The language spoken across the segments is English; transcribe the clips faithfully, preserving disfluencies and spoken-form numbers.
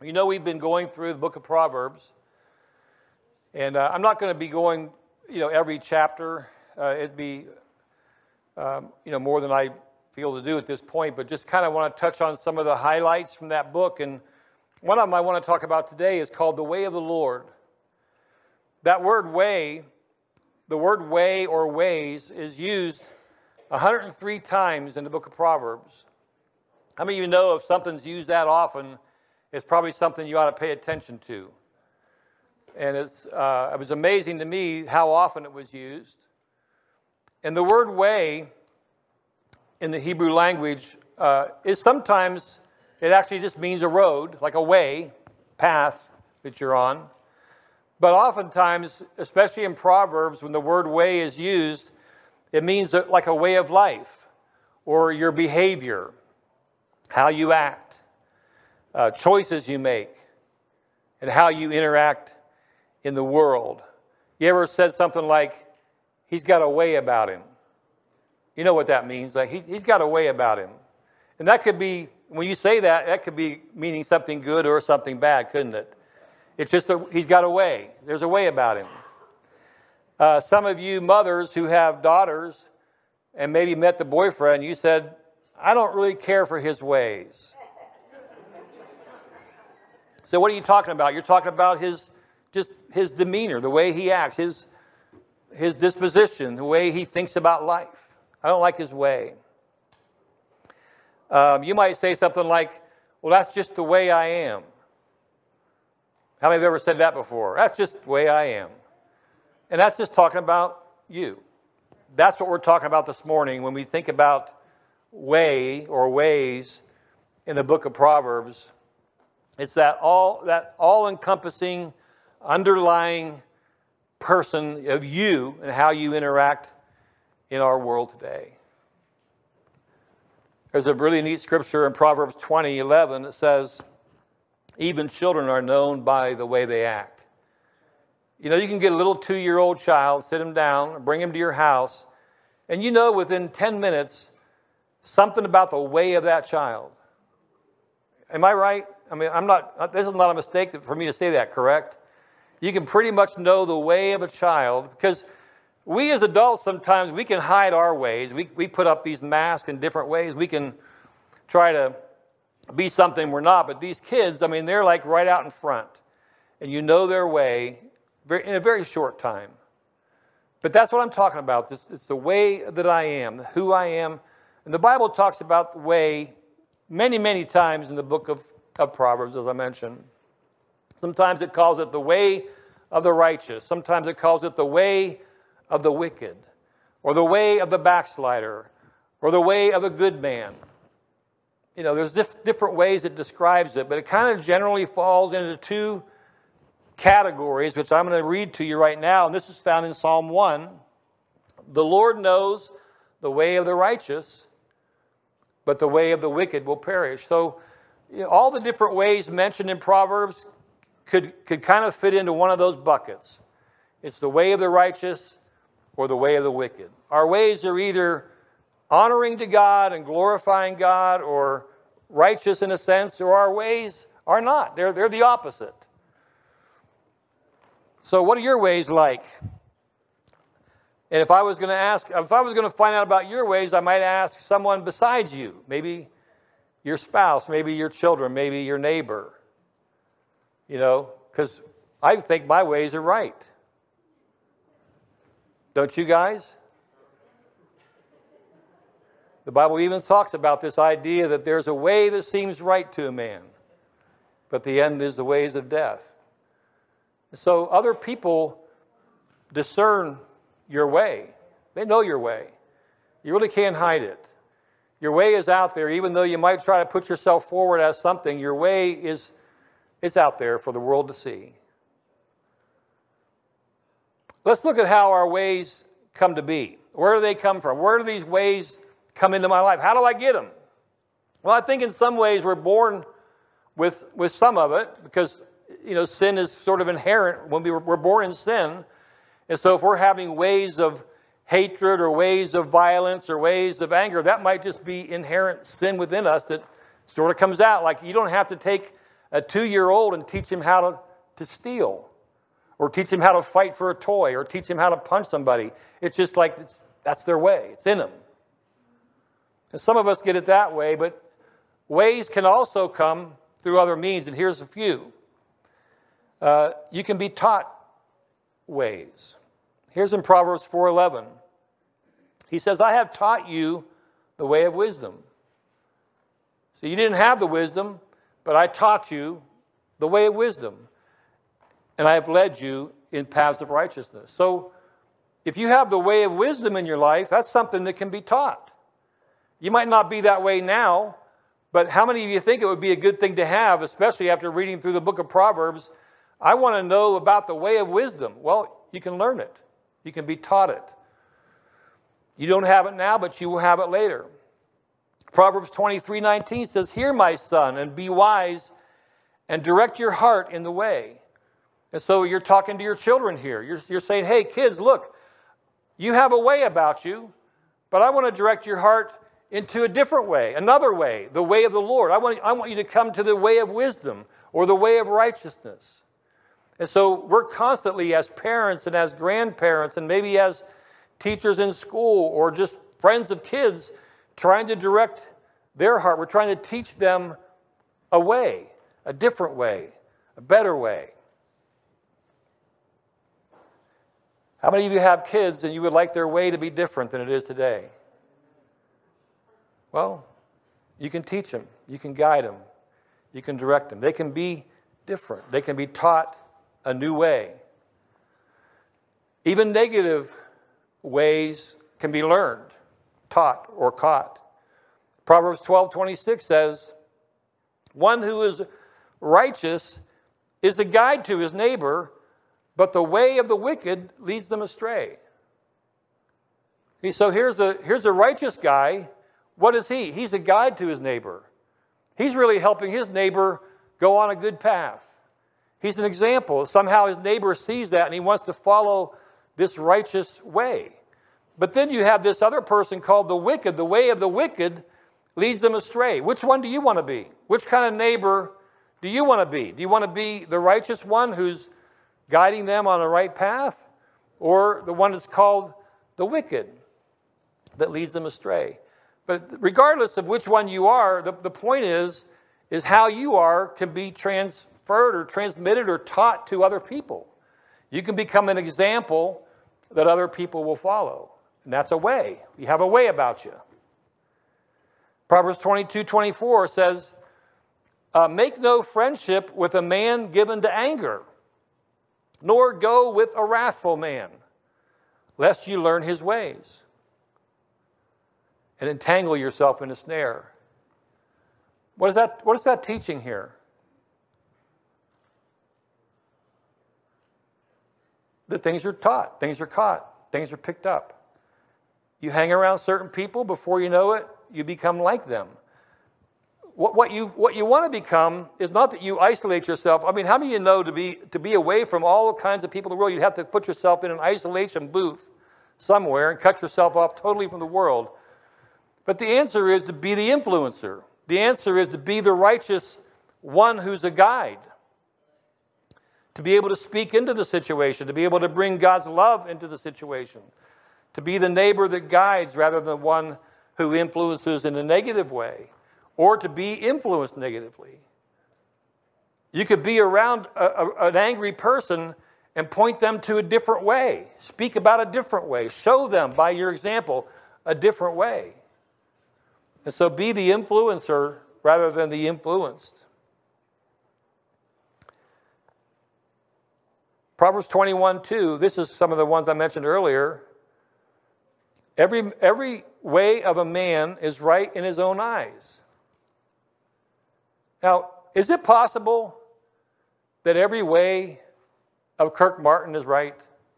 You know, we've been going through the book of Proverbs, and uh, I'm not going to be going, you know, every chapter. Uh, it'd be, um, you know, more than I feel to do at this point, but just kind of want to touch on some of the highlights from that book. And one of them I want to talk about today is called The Way of the Lord. That word way, the word way or ways is used one hundred three times in the book of Proverbs. How many of you know if something's used that often, it's probably something you ought to pay attention to? And it's uh, it was amazing to me how often it was used. And the word way in the Hebrew language uh, is sometimes, it actually just means a road, like a way, path that you're on. But oftentimes, especially in Proverbs, when the word way is used, it means like a way of life or your behavior, how you act, uh, choices you make, and how you interact in the world. You ever said something like, he's got a way about him? You know what that means. Like he, he's got a way about him. And that could be, when you say that, that could be meaning something good or something bad, couldn't it? It's just a, he's got a way. There's a way about him. Uh, some of you mothers who have daughters and maybe met the boyfriend, you said, I don't really care for his ways. So what are you talking about? You're talking about his just his demeanor, the way he acts, his his disposition, the way he thinks about life. I don't like his way. Um, you might say something like, well, that's just the way I am. How many have ever said that before? That's just the way I am. And that's just talking about you. That's what we're talking about this morning when we think about way or ways in the book of Proverbs. It's that all that all-encompassing, underlying person of you and how you interact in our world today. There's a really neat scripture in Proverbs twenty eleven that says, even children are known by the way they act. You know, you can get a little two-year-old child, sit him down, bring him to your house, and you know within ten minutes something about the way of that child. Am I right? I mean, I'm not, this is not a mistake for me to say that, correct? You can pretty much know the way of a child because we as adults sometimes we can hide our ways. We we put up these masks in different ways. We can try to be something we're not. But these kids, I mean, they're like right out in front. And you know their way very, in a very short time. But that's what I'm talking about. It's, it's the way that I am, who I am. And the Bible talks about the way many, many times in the book of, of Proverbs, as I mentioned. Sometimes it calls it the way of the righteous. Sometimes it calls it the way of the wicked, or the way of the backslider, or the way of a good man. You know, there's dif- different ways it describes it, but it kind of generally falls into two categories, which I'm going to read to you right now, and this is found in Psalm one. The Lord knows the way of the righteous, but the way of the wicked will perish. So, you know, all the different ways mentioned in Proverbs could, could kind of fit into one of those buckets. It's the way of the righteous or the way of the wicked. Our ways are either honoring to God and glorifying God or righteous in a sense, or our ways are not. They're, they're the opposite. So what are your ways like? And if I was going to ask, if I was going to find out about your ways, I might ask someone besides you. Maybe your spouse, maybe your children, maybe your neighbor. You know, because I think my ways are right. Don't you guys? The Bible even talks about this idea that there's a way that seems right to a man, but the end is the ways of death. So other people discern your way. They know your way. You really can't hide it. Your way is out there. Even though you might try to put yourself forward as something, your way is it's out there for the world to see. Let's look at how our ways come to be. Where do they come from? Where do these ways come into my life? How do I get them? Well, I think in some ways we're born with, with some of it because, you know, sin is sort of inherent when we were, we're born in sin. And so if we're having ways of hatred or ways of violence or ways of anger, that might just be inherent sin within us that sort of comes out. Like you don't have to take a two-year-old and teach him how to, to steal, or teach him how to fight for a toy, or teach him how to punch somebody. It's just like it's, that's their way. It's in them. And some of us get it that way, but ways can also come through other means, and here's a few. Uh, you can be taught ways. Here's in Proverbs four eleven. He says, I have taught you the way of wisdom. So you didn't have the wisdom, but I taught you the way of wisdom. And I have led you in paths of righteousness. So if you have the way of wisdom in your life, that's something that can be taught. You might not be that way now, but how many of you think it would be a good thing to have, especially after reading through the book of Proverbs? I want to know about the way of wisdom. Well, you can learn it. You can be taught it. You don't have it now, but you will have it later. Proverbs twenty-three nineteen says, hear, my son, and be wise, and direct your heart in the way. And so you're talking to your children here. You're, you're saying, hey, kids, look, you have a way about you, but I want to direct your heart into a different way, another way, the way of the Lord. I want, I want you to come to the way of wisdom or the way of righteousness. And so we're constantly, as parents and as grandparents and maybe as teachers in school or just friends of kids, trying to direct their heart. We're trying to teach them a way, a different way, a better way. How many of you have kids and you would like their way to be different than it is today? Well, you can teach them. You can guide them. You can direct them. They can be different. They can be taught a new way. Even negative ways can be learned, taught, or caught. Proverbs twelve twenty-six says, one who is righteous is a guide to his neighbor, but the way of the wicked leads them astray. See, so here's a, here's a righteous guy. What is he? He's a guide to his neighbor. He's really helping his neighbor go on a good path. He's an example. Somehow his neighbor sees that and he wants to follow this righteous way. But then you have this other person called the wicked. The way of the wicked leads them astray. Which one do you want to be? Which kind of neighbor do you want to be? Do you want to be the righteous one who's guiding them on the right path? Or the one that's called the wicked that leads them astray? But regardless of which one you are, the, the point is, is how you are can be transferred or transmitted or taught to other people. You can become an example that other people will follow. And that's a way. You have a way about you. Proverbs twenty-two twenty-four says, uh, make no friendship with a man given to anger, nor go with a wrathful man, lest you learn his ways and entangle yourself in a snare. What is that, what is that teaching here? That things are taught, things are caught, things are picked up. You hang around certain people, before you know it, you become like them. What, what you what you want to become is not that you isolate yourself. I mean, how many of you know to be to be away from all kinds of people in the world, you'd have to put yourself in an isolation booth somewhere and cut yourself off totally from the world. But the answer is to be the influencer. The answer is to be the righteous one who's a guide. To be able to speak into the situation, to be able to bring God's love into the situation. To be the neighbor that guides rather than one who influences in a negative way. Or to be influenced negatively. You could be around a, a, an angry person and point them to a different way. Speak about a different way. Show them, by your example, a different way. And so be the influencer rather than the influenced. Proverbs twenty-one two, this is some of the ones I mentioned earlier. Every, every way of a man is right in his own eyes. Now, is it possible that every way of Kirk Martin is right?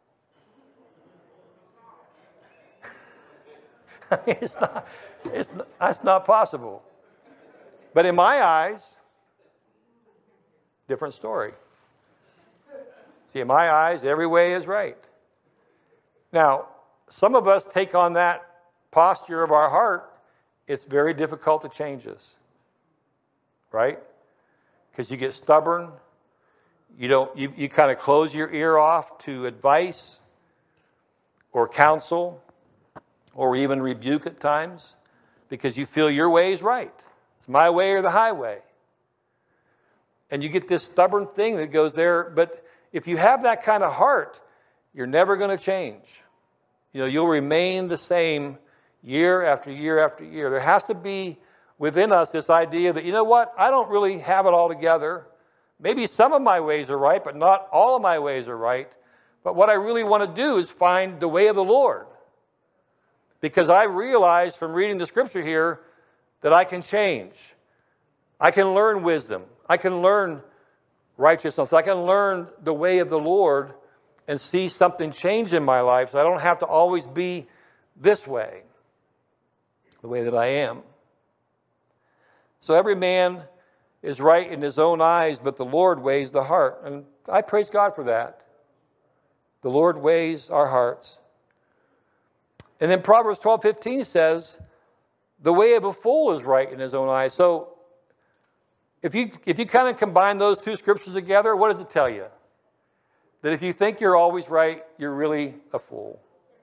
I mean, it's not, it's not, that's not possible. But in my eyes, different story. See, in my eyes, every way is right. Now, some of us take on that posture of our heart. It's very difficult to change us. Right? because you get stubborn. You don't. You, you kind of close your ear off to advice or counsel or even rebuke at times because you feel your way is right. It's my way or the highway. And you get this stubborn thing that goes there. But if you have that kind of heart, you're never going to change. You know, you'll remain the same year after year after year. There has to be within us this idea that, you know what, I don't really have it all together. Maybe some of my ways are right, but not all of my ways are right. But what I really want to do is find the way of the Lord. Because I realize from reading the scripture here that I can change. I can learn wisdom. I can learn righteousness. I can learn the way of the Lord and see something change in my life so I don't have to always be this way, the way that I am. So every man is right in his own eyes, but the Lord weighs the heart. And I praise God for that. The Lord weighs our hearts. And then Proverbs twelve fifteen says, the way of a fool is right in his own eyes. So if you if you kind of combine those two scriptures together, what does it tell you? That if you think you're always right, you're really a fool.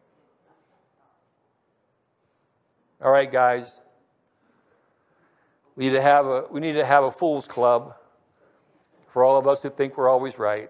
All right, guys. We need to have a we need to have a fool's club for all of us who think we're always right.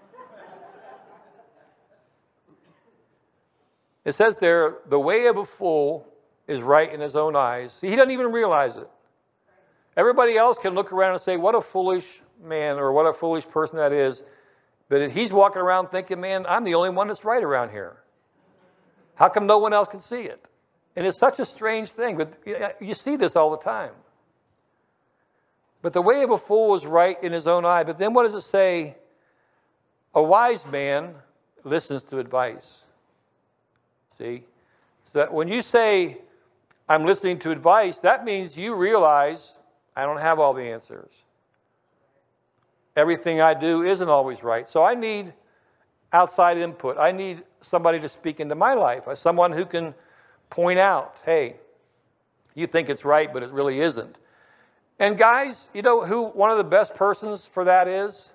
It says there, the way of a fool is right in his own eyes. See, he doesn't even realize it. Everybody else can look around and say, what a foolish man or what a foolish person that is. But he's walking around thinking, man, I'm the only one that's right around here. How come no one else can see it? And it's such a strange thing, but you see this all the time. But the way of a fool is right in his own eye. But then what does it say? A wise man listens to advice. See? So that when you say, I'm listening to advice, that means you realize I don't have all the answers. Everything I do isn't always right. So I need outside input. I need somebody to speak into my life. Someone who can point out, hey, you think it's right, but it really isn't. And guys, you know who one of the best persons for that is?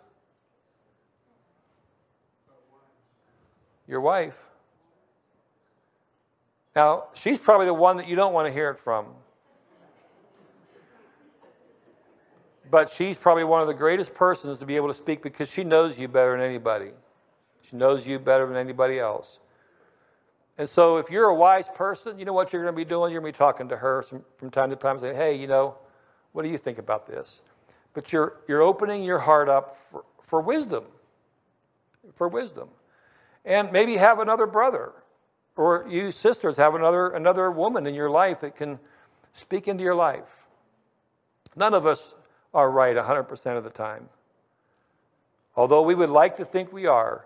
Your wife. Now, she's probably the one that you don't want to hear it from. But she's probably one of the greatest persons to be able to speak because she knows you better than anybody. She knows you better than anybody else. And so if you're a wise person, you know what you're going to be doing? You're going to be talking to her some, from time to time saying, hey, you know, what do you think about this? But you're you're opening your heart up for, for wisdom. For wisdom. And maybe have another brother. Or you sisters have another another woman in your life that can speak into your life. None of us are right one hundred percent of the time. Although we would like to think we are.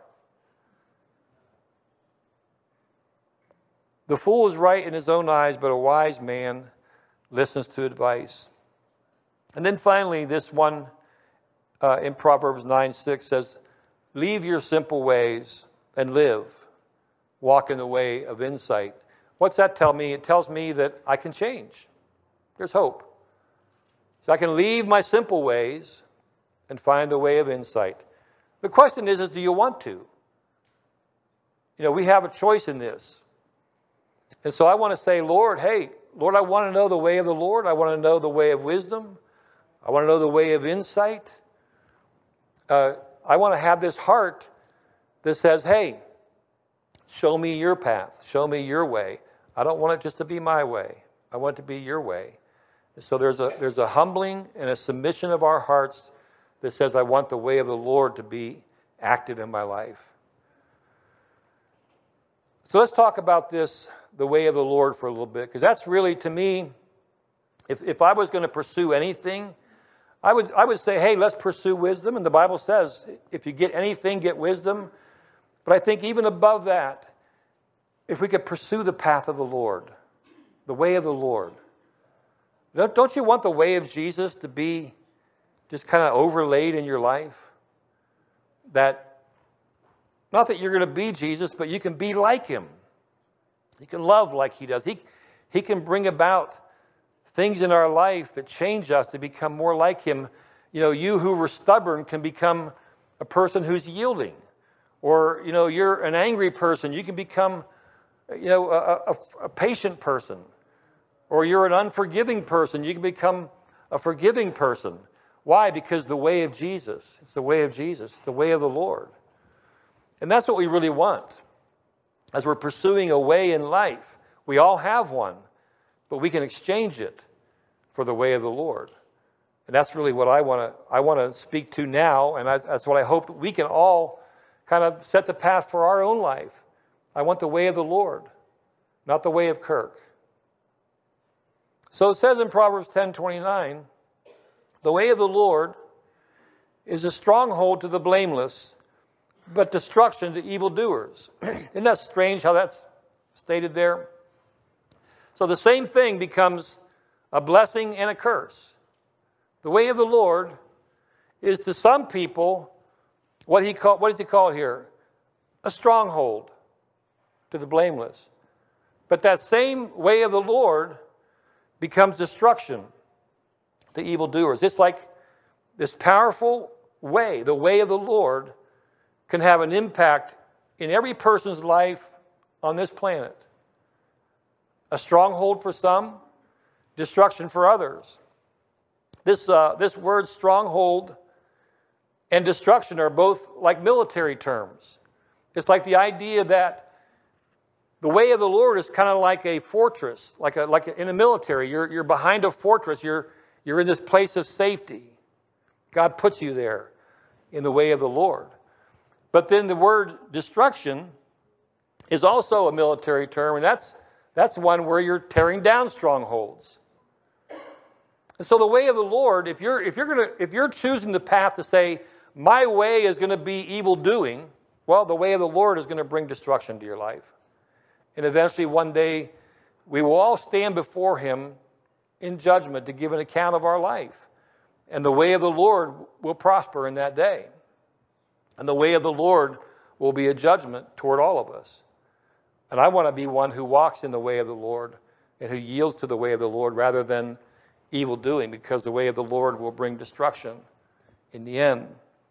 The fool is right in his own eyes, but a wise man listens to advice. And then finally, this one uh, in Proverbs nine six says, leave your simple ways and live. Walk in the way of insight. What's that tell me? It tells me that I can change. There's hope. So I can leave my simple ways and find the way of insight. The question is, is do you want to? You know, we have a choice in this. And so I want to say, Lord, hey, Lord, I want to know the way of the Lord. I want to know the way of wisdom. I want to know the way of insight. Uh, I want to have this heart that says, hey, show me your path. Show me your way. I don't want it just to be my way. I want it to be your way. So there's a there's a humbling and a submission of our hearts that says, I want the way of the Lord to be active in my life. So let's talk about this, the way of the Lord, for a little bit, because that's really, to me, if, if I was going to pursue anything, I would I would say, hey, let's pursue wisdom. And the Bible says, if you get anything, get wisdom. But I think even above that, if we could pursue the path of the Lord, the way of the Lord. Don't you want the way of Jesus to be just kind of overlaid in your life? That, not that you're going to be Jesus, but you can be like him. You can love like he does. He, he can bring about things in our life that change us to become more like him. You know, you who were stubborn can become a person who's yielding. Or, you know, you're an angry person, you can become, you know, a, a, a patient person. Or you're an unforgiving person, you can become a forgiving person. Why? Because the way of Jesus. It's the way of Jesus. It's the way of the Lord. And that's what we really want. As we're pursuing a way in life, we all have one, but we can exchange it for the way of the Lord. And that's really what I want to I want to speak to now, and that's, that's what I hope that we can all kind of set the path for our own life. I want the way of the Lord, not the way of Kirk. So it says in Proverbs ten twenty-nine, the way of the Lord is a stronghold to the blameless, but destruction to evildoers. Isn't that strange how that's stated there? So the same thing becomes a blessing and a curse. The way of the Lord is to some people what he call, what does he call it here? A stronghold to the blameless. But that same way of the Lord becomes destruction to evildoers. It's like this powerful way, the way of the Lord, can have an impact in every person's life on this planet. A stronghold for some, destruction for others. This, uh, this word stronghold and destruction are both like military terms. It's like the idea that the way of the Lord is kind of like a fortress, like a, like a, in the military. You're, you're behind a fortress. You're, you're in this place of safety. God puts you there in the way of the Lord. But then the word destruction is also a military term, and that's, that's one where you're tearing down strongholds. And so the way of the Lord, if you're if you're gonna if you're choosing the path to say, my way is going to be evil doing, well, the way of the Lord is going to bring destruction to your life. And eventually one day we will all stand before him in judgment to give an account of our life. And the way of the Lord will prosper in that day. And the way of the Lord will be a judgment toward all of us. And I want to be one who walks in the way of the Lord and who yields to the way of the Lord rather than evil doing, because the way of the Lord will bring destruction in the end.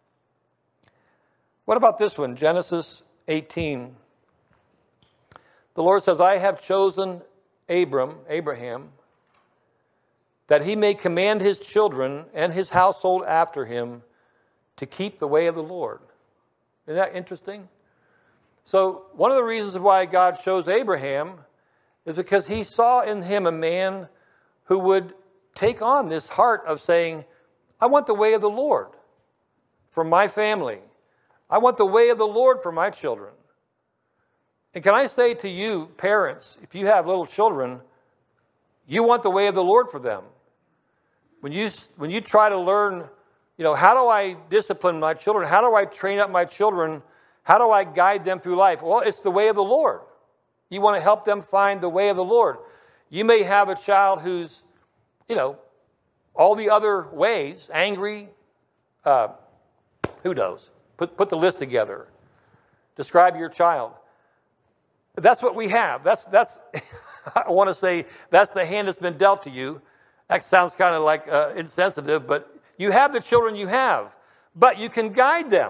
What about this one? Genesis eighteen. The Lord says, I have chosen Abram, Abraham, that he may command his children and his household after him to keep the way of the Lord. Isn't that interesting? So one of the reasons why God chose Abraham is because he saw in him a man who would take on this heart of saying, I want the way of the Lord for my family. I want the way of the Lord for my children. And can I say to you, parents, if you have little children, you want the way of the Lord for them. When you, when you try to learn, you know, how do I discipline my children? How do I train up my children? How do I guide them through life? Well, it's the way of the Lord. You want to help them find the way of the Lord. You may have a child who's, you know, all the other ways, angry, uh, who knows? Put, put the list together. Describe your child. That's what we have. That's, that's I want to say, that's the hand that's been dealt to you. That sounds kind of like uh, insensitive, but you have the children you have. But you can guide them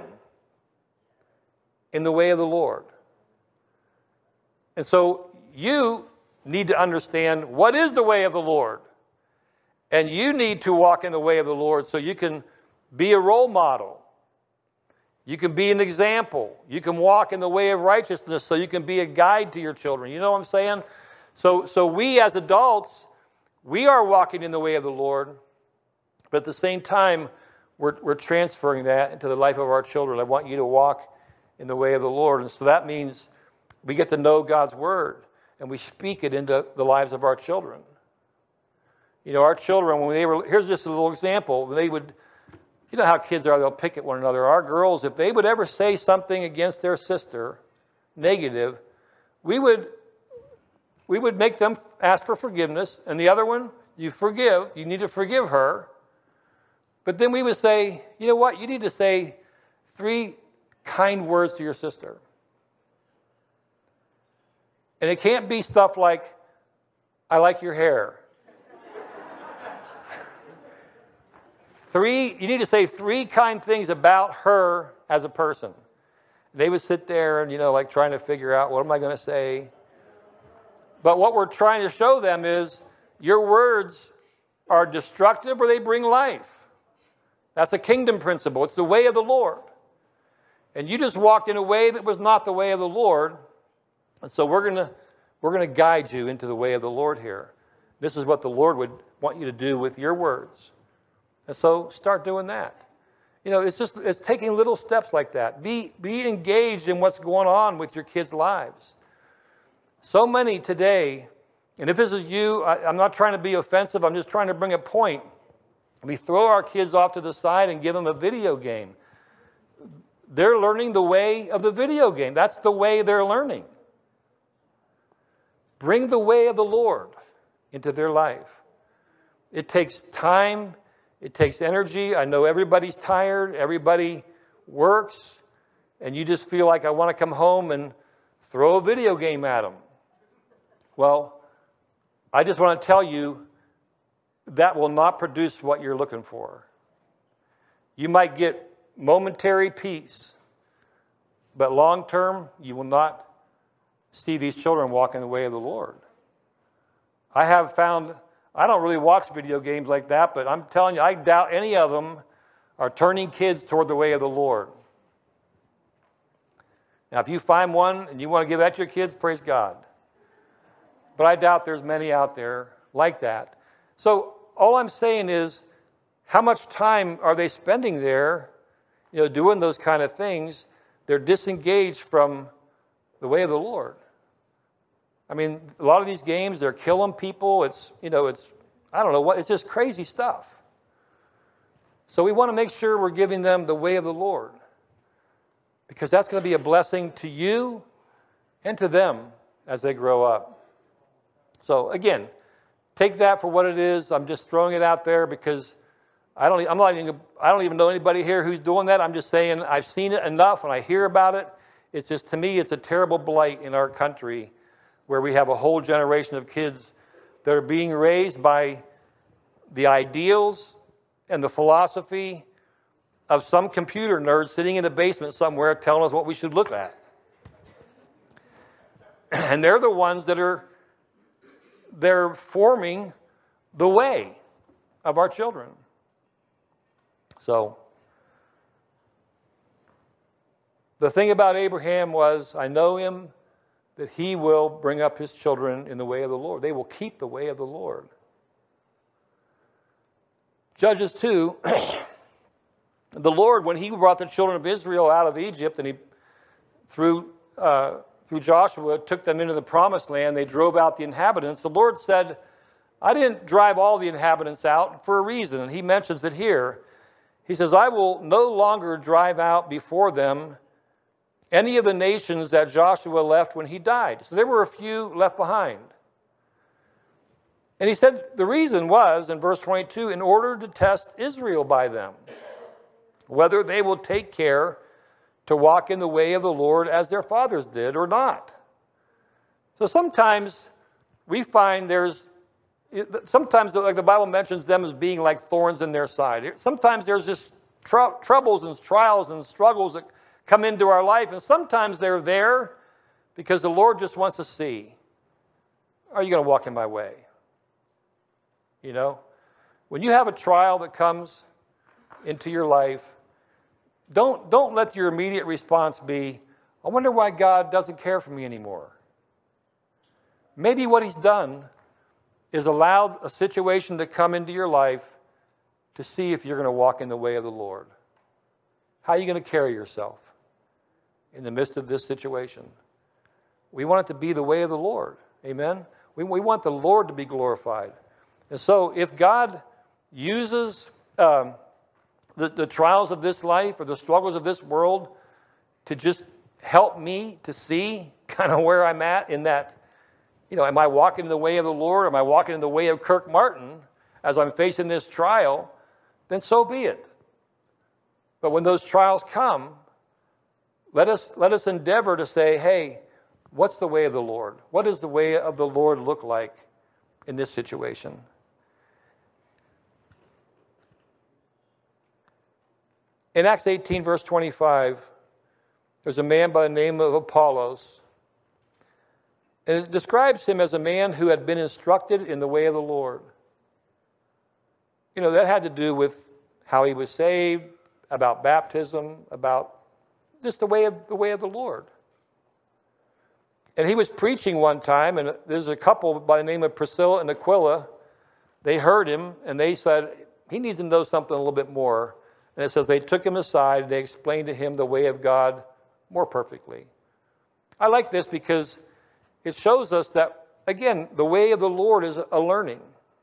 in the way of the Lord. And so you need to understand what is the way of the Lord. And you need to walk in the way of the Lord so you can be a role model. You can be an example. You can walk in the way of righteousness so you can be a guide to your children. You know what I'm saying? So, so we as adults, we are walking in the way of the Lord, but at the same time, we're, we're transferring that into the life of our children. I want you to walk in the way of the Lord. And so that means we get to know God's word and we speak it into the lives of our children. You know, our children, when they were, here's just a little example, when they would, you know how kids are, they'll pick at one another. Our girls, if they would ever say something against their sister, negative, we would, we would make them ask for forgiveness. And the other one, you forgive, you need to forgive her. But then we would say, you know what, you need to say three kind words to your sister. And it can't be stuff like, I like your hair. three, you need to say three kind things about her as a person. They would sit there and, you know, like trying to figure out, what am I going to say? But what we're trying to show them is your words are destructive or they bring life. That's a kingdom principle. It's the way of the Lord. And you just walked in a way that was not the way of the Lord. And so we're going to we're going to guide you into the way of the Lord here. This is what the Lord would want you to do with your words. And so start doing that. You know, it's just it's taking little steps like that. Be be engaged in what's going on with your kids' lives. So many today, and if this is you, I, I'm not trying to be offensive, I'm just trying to bring a point. We throw our kids off to the side and give them a video game. They're learning the way of the video game. That's the way they're learning. Bring the way of the Lord into their life. It takes time. It takes energy. I know everybody's tired. Everybody works. And you just feel like, I want to come home and throw a video game at them. Well, I just want to tell you that will not produce what you're looking for. You might get momentary peace, but long term, you will not see these children walk in the way of the Lord. I have found, I don't really watch video games like that, but I'm telling you, I doubt any of them are turning kids toward the way of the Lord. Now, if you find one and you want to give that to your kids, praise God. But I doubt there's many out there like that. So all I'm saying is, how much time are they spending there, you know, doing those kind of things? They're disengaged from the way of the Lord. I mean, a lot of these games, they're killing people. It's, you know, it's, I don't know what, it's just crazy stuff. So we want to make sure we're giving them the way of the Lord, because that's going to be a blessing to you and to them as they grow up. So again, take that for what it is. I'm just throwing it out there because I don't, I'm not even, I don't even know anybody here who's doing that. I'm just saying I've seen it enough and I hear about it. It's just, to me, it's a terrible blight in our country where we have a whole generation of kids that are being raised by the ideals and the philosophy of some computer nerd sitting in the basement somewhere telling us what we should look at. And they're the ones that are, they're forming the way of our children. So, the thing about Abraham was, I know him, that he will bring up his children in the way of the Lord. They will keep the way of the Lord. Judges two, the Lord, when he brought the children of Israel out of Egypt, and he, through, uh, through Joshua, took them into the promised land, they drove out the inhabitants. The Lord said, I didn't drive all the inhabitants out for a reason, and he mentions it here. He says, I will no longer drive out before them any of the nations that Joshua left when he died. So there were a few left behind. And he said the reason was, in verse twenty-two, in order to test Israel by them, whether they will take care to walk in the way of the Lord as their fathers did or not. So sometimes we find there's, sometimes like the Bible mentions them as being like thorns in their side. Sometimes there's just tr- troubles and trials and struggles that come into our life, and sometimes they're there because the Lord just wants to see, are you going to walk in my way? You know, when you have a trial that comes into your life, don't, don't let your immediate response be, I wonder why God doesn't care for me anymore. Maybe what he's done is allowed a situation to come into your life to see if you're going to walk in the way of the Lord. How are you going to carry yourself in the midst of this situation? We want it to be the way of the Lord. Amen? We, we want the Lord to be glorified. And so if God uses um, the, the trials of this life or the struggles of this world to just help me to see kind of where I'm at in that, you know, am I walking in the way of the Lord? Am I walking in the way of Kirk Martin as I'm facing this trial? Then so be it. But when those trials come, let us, let us endeavor to say, hey, what's the way of the Lord? What does the way of the Lord look like in this situation? In Acts eighteen, verse twenty-five, there's a man by the name of Apollos. And it describes him as a man who had been instructed in the way of the Lord. You know, that had to do with how he was saved, about baptism, about just the way of the way of the Lord. And he was preaching one time, and there's a couple by the name of Priscilla and Aquila. They heard him, and they said, he needs to know something a little bit more. And it says they took him aside, and they explained to him the way of God more perfectly. I like this because it shows us that, again, the way of the Lord is a learning.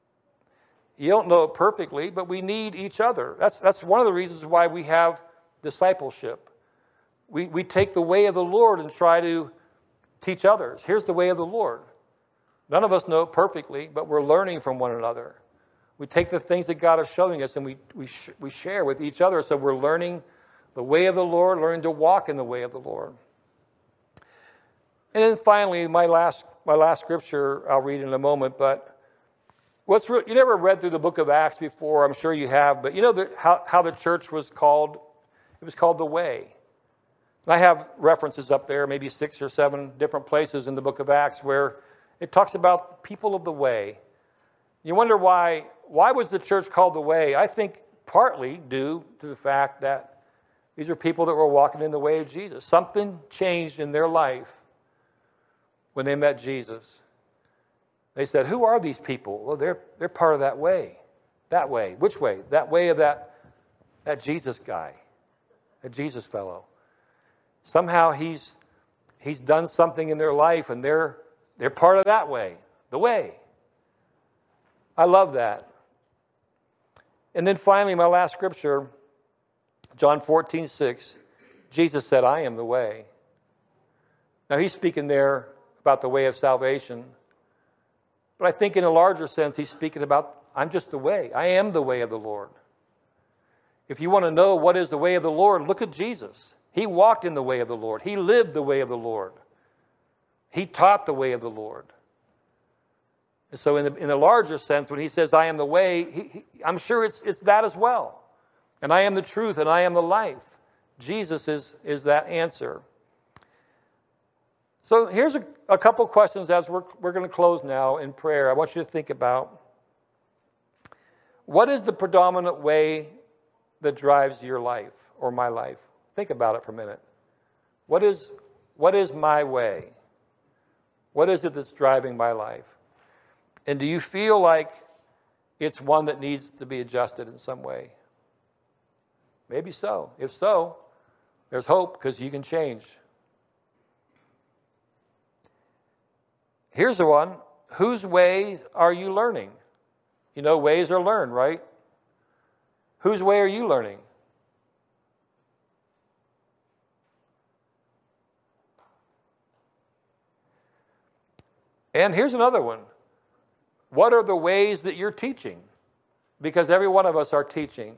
You don't know it perfectly, but we need each other. That's, that's one of the reasons why we have discipleship. We, we take the way of the Lord and try to teach others. Here's the way of the Lord. None of us know it perfectly, but we're learning from one another. We take the things that God is showing us and we, we, sh- we share with each other. So we're learning the way of the Lord, learning to walk in the way of the Lord. And then finally, my last my last scripture I'll read in a moment, but what's re- you never read through the book of Acts before, I'm sure you have, but you know the, how, how the church was called? It was called the Way. And I have references up there, maybe six or seven different places in the book of Acts where it talks about people of the way. You wonder why, why was the church called the Way? I think partly due to the fact that these are people that were walking in the way of Jesus. Something changed in their life when they met Jesus. They said, who are these people? Well, they're, they're part of that way. That way. Which way? That way of that, that Jesus guy, that Jesus fellow. Somehow he's he's done something in their life, and they're they're part of that way, the way. I love that. And then finally, my last scripture, John fourteen six, Jesus said, I am the way. Now he's speaking there about the way of salvation, but I think in a larger sense, he's speaking about, I'm just the way. I am the way of the Lord. If you want to know what is the way of the Lord, look at Jesus. He walked in the way of the Lord. He lived the way of the Lord. He taught the way of the Lord. And so in the, in the larger sense, when he says, I am the way, he, he, I'm sure it's, it's that as well. And I am the truth, and I am the life. Jesus is, is that answer. So here's a, a couple questions as we're, we're going to close now in prayer. I want you to think about, what is the predominant way that drives your life or my life? Think about it for a minute. What is, what is my way? What is it that's driving my life? And do you feel like it's one that needs to be adjusted in some way? Maybe so. If so, there's hope because you can change. Here's the one. Whose way are you learning? You know, ways are learned, right? Whose way are you learning? And here's another one. What are the ways that you're teaching? Because every one of us are teaching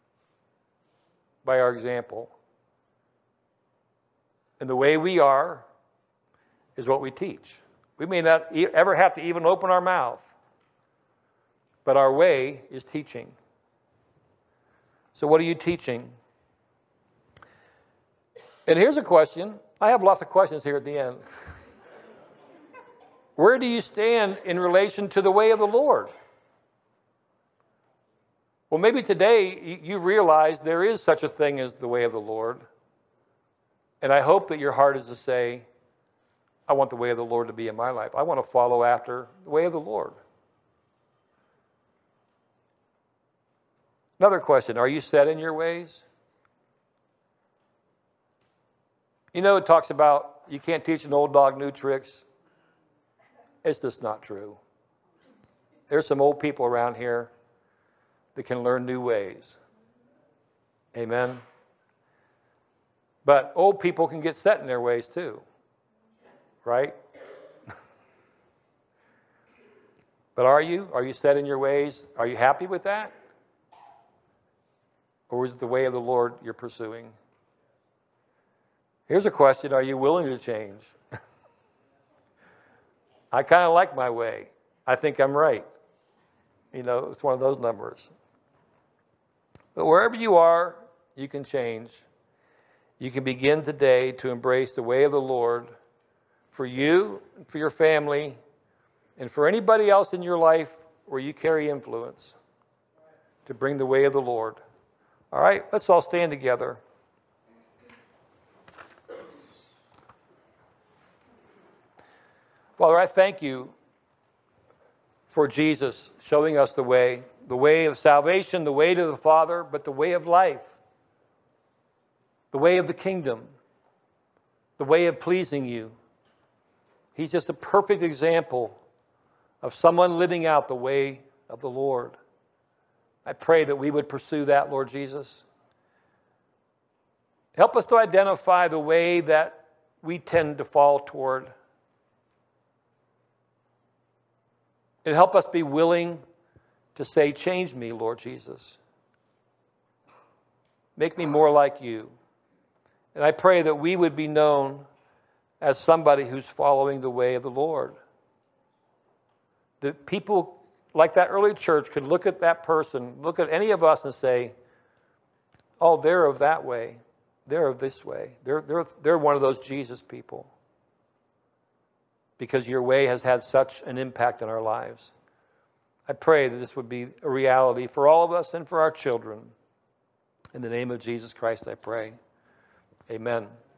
by our example. And the way we are is what we teach. We may not ever have to even open our mouth, but our way is teaching. So what are you teaching? And here's a question. I have lots of questions here at the end. Where do you stand in relation to the way of the Lord? Well, maybe today you realize there is such a thing as the way of the Lord. And I hope that your heart is to say, I want the way of the Lord to be in my life. I want to follow after the way of the Lord. Another question, are you set in your ways? You know, it talks about you can't teach an old dog new tricks. It's just not true. There's some old people around here that can learn new ways. Amen. But old people can get set in their ways too. Right? But are you? Are you set in your ways? Are you happy with that? Or is it the way of the Lord you're pursuing? Here's a question. Are you willing to change? I kind of like my way. I think I'm right. You know, it's one of those numbers. But wherever you are, You can change. You can begin today to embrace the way of the Lord for you, for your family, and for anybody else in your life where you carry influence, to bring the way of the Lord. All right, let's all stand together. Father, I thank you for Jesus showing us the way, the way of salvation, the way to the Father, but the way of life, the way of the kingdom, the way of pleasing you. He's just a perfect example of someone living out the way of the Lord. I pray that we would pursue that, Lord Jesus. Help us to identify the way that we tend to fall toward. And help us be willing to say, change me, Lord Jesus. Make me more like you. And I pray that we would be known as somebody who's following the way of the Lord. That people like that early church could look at that person, look at any of us and say, oh, they're of that way. They're of this way. They're, they're, they're one of those Jesus people. Because your way has had such an impact on our lives. I pray that this would be a reality for all of us and for our children. In the name of Jesus Christ, I pray. Amen.